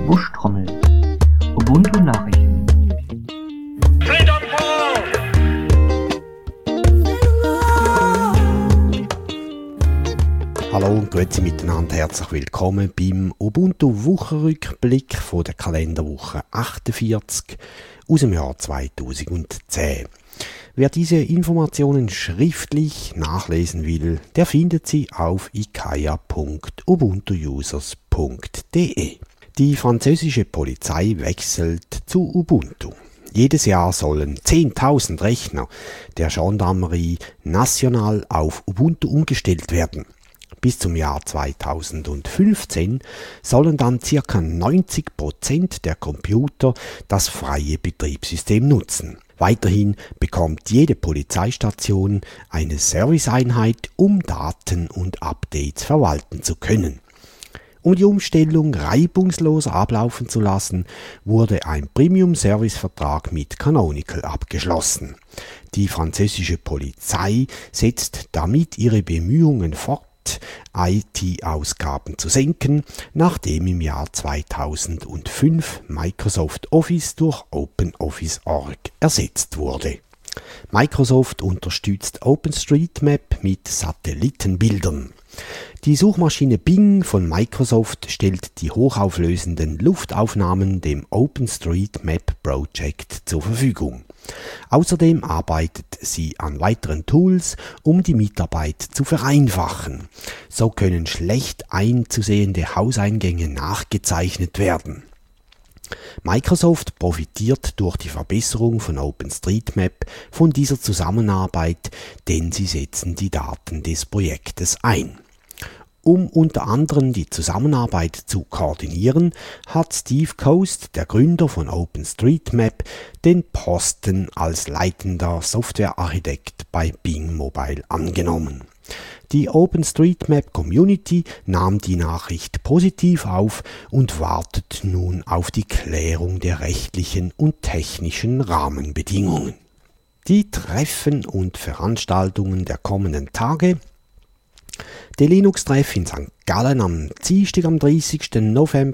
Buschtrommel. Ubuntu Nachrichten. Hallo und grüezi miteinander, herzlich willkommen beim Ubuntu Wochenrückblick von der Kalenderwoche 48 aus dem Jahr 2010. Wer diese Informationen schriftlich nachlesen will, der findet sie auf ikaya.ubuntuusers.de. Die französische Polizei wechselt zu Ubuntu. Jedes Jahr sollen 10.000 Rechner der Gendarmerie national auf Ubuntu umgestellt werden. Bis zum Jahr 2015 sollen dann ca. 90% der Computer das freie Betriebssystem nutzen. Weiterhin bekommt jede Polizeistation eine Serviceeinheit, um Daten und Updates verwalten zu können. Um die Umstellung reibungslos ablaufen zu lassen, wurde ein Premium-Service-Vertrag mit Canonical abgeschlossen. Die französische Polizei setzt damit ihre Bemühungen fort, IT-Ausgaben zu senken, nachdem im Jahr 2005 Microsoft Office durch OpenOffice.org ersetzt wurde. Microsoft unterstützt OpenStreetMap mit Satellitenbildern. Die Suchmaschine Bing von Microsoft stellt die hochauflösenden Luftaufnahmen dem OpenStreetMap Project zur Verfügung. Außerdem arbeitet sie an weiteren Tools, um die Mitarbeit zu vereinfachen. So können schlecht einzusehende Hauseingänge nachgezeichnet werden. Microsoft profitiert durch die Verbesserung von OpenStreetMap von dieser Zusammenarbeit, denn sie setzen die Daten des Projektes ein. Um unter anderem die Zusammenarbeit zu koordinieren, hat Steve Coast, der Gründer von OpenStreetMap, den Posten als leitender Softwarearchitekt bei Bing Mobile angenommen. Die OpenStreetMap-Community nahm die Nachricht positiv auf und wartet nun auf die Klärung der rechtlichen und technischen Rahmenbedingungen. Die Treffen und Veranstaltungen der kommenden Tage: der Linux-Treff in St. Gallen am Dienstag, am 30. November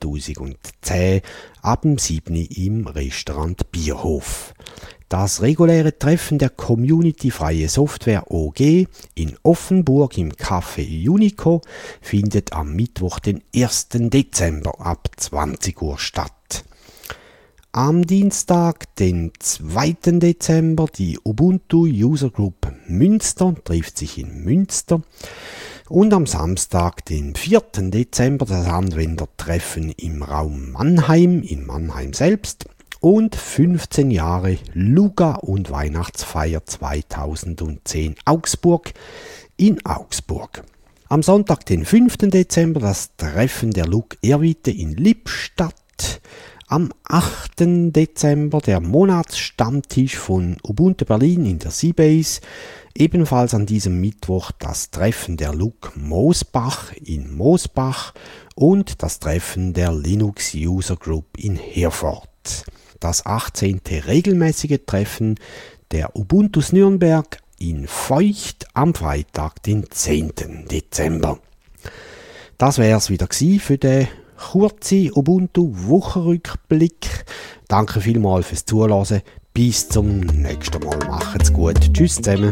2010 ab dem 7. im Restaurant Bierhof. Das reguläre Treffen der Community Freie Software OG in Offenburg im Café Unico findet am Mittwoch, den 1. Dezember ab 20 Uhr statt. Am Dienstag, den 2. Dezember, die Ubuntu User Group Münster trifft sich in Münster. Und am Samstag, den 4. Dezember, das Anwendertreffen im Raum Mannheim, in Mannheim selbst. Und 15 Jahre Luga und Weihnachtsfeier 2010 Augsburg in Augsburg. Am Sonntag, den 5. Dezember, das Treffen der Lug Erwitte in Lippstadt. Am 8. Dezember der Monatsstammtisch von Ubuntu Berlin in der Seabase. Ebenfalls an diesem Mittwoch das Treffen der Lug Moosbach in Moosbach und das Treffen der Linux User Group in Herford. Das 18. regelmäßige Treffen der Ubuntus Nürnberg in Feucht am Freitag, den 10. Dezember. Das wär's wieder gsi für den kurzen Ubuntu-Wochenrückblick. Danke vielmals fürs Zuhören. Bis zum nächsten Mal. Macht's gut. Tschüss zusammen.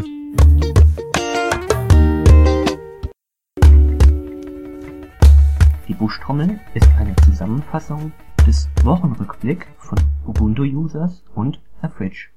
Die Buschtrommel ist eine Zusammenfassung des Wochenrückblick von Ubuntu Users und A Fridge.